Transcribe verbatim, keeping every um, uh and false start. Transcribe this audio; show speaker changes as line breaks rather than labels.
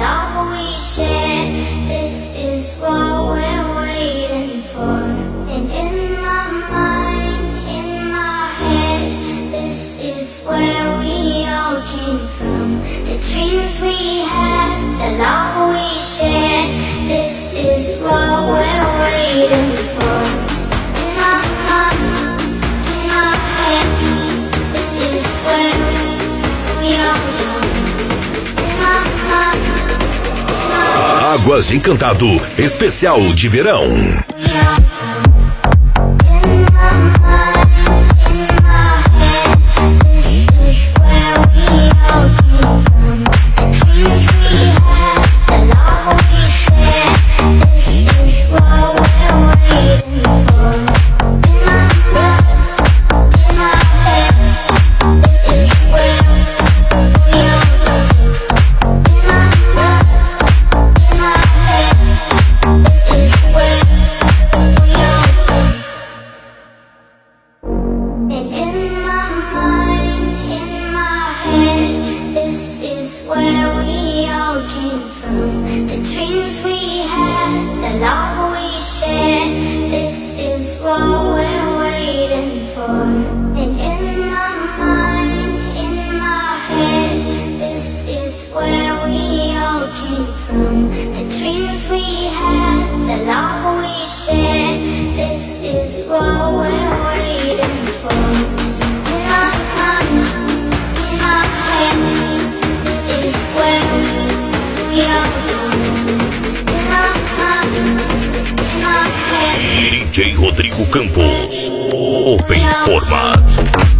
love we share. This is what we're waiting for. And in my mind, in my head, this is where we all came from. The dreams we had, the love we share. This is what we're waiting for. In my mind, in my head, this is where we all come. In my mind, in my
Águas Encantado, especial de verão.
we all come. In my mind, in my head, this is where we all came from. The dreams we had, the love we share. This is what we're waiting for. In my mind, in my head, this is where we all come. In my mind, in my head, this is where we all come. And in my mind, in my head, this is where we all came from. The dreams we had, the love we share. This is what we're waiting for. And in my mind, in my head, this is where we all came from. The dreams we had, the love we share. This is what we're waiting for. In my mind, in my head, is where we all come. In my mind, in my head.
D J Rodrigo Campos, Open Format.